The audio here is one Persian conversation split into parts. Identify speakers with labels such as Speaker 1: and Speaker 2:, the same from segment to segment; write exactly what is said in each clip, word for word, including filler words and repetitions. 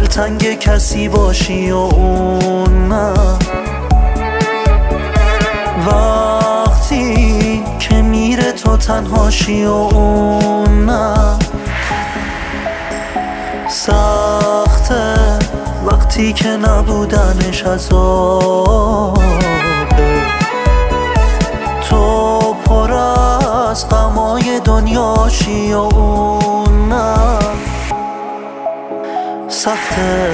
Speaker 1: دلتنگ کسی باشی و اون نه، وقتی که میره تو تنهاشی و اون نه. سخته وقتی که نبودنش عذابه، تو پر از غمای دنیاشی و اون نه. سخته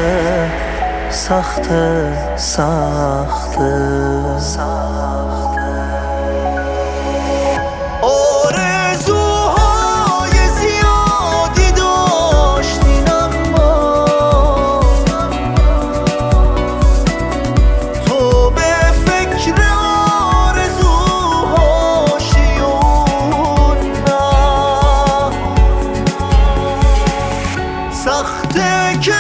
Speaker 1: سخته سخته سخته آرزوهای زیادی داشتین اما تو به فکر آرزوهاشی و اون نه. سخته که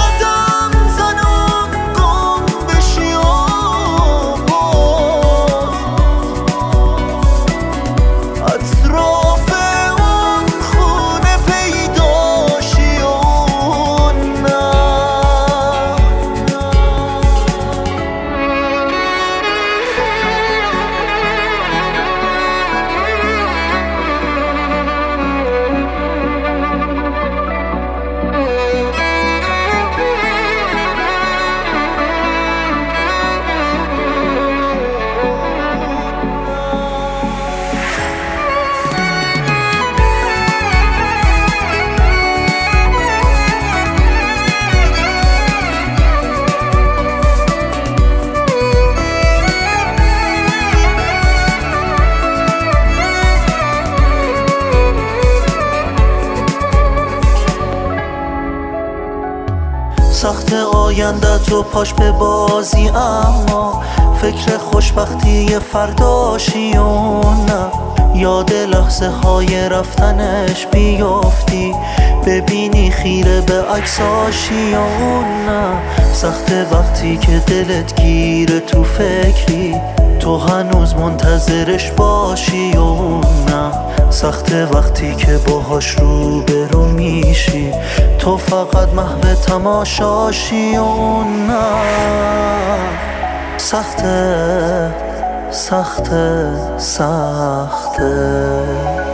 Speaker 1: سخت آینده تو پاش به بازی، اما فکر خوشبختی فرداشی و نه. یاد لحظه های رفتنش بیافتی، ببینی خیره به عکساشی و نه. سخت وقتی که دلت گیره تو فکری، تو هنوز منتظرش باشی و نه. سخت وقتی که باهاش رو به رو میشی، تو فقط محو تماشاشی و نه. سخته سخته سخته